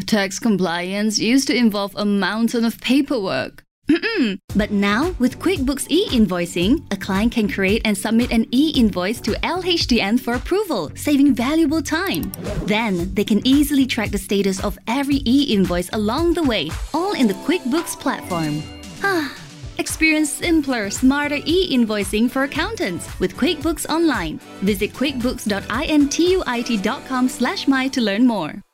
Tax compliance used to involve a mountain of paperwork. But now, with QuickBooks e-invoicing, a client can create and submit an e-invoice to LHDN for approval, saving valuable time. Then, they can easily track the status of every e-invoice along the way, all in the QuickBooks platform. Experience simpler, smarter e-invoicing for accountants with QuickBooks Online. Visit quickbooks.intuit.com/my to learn more.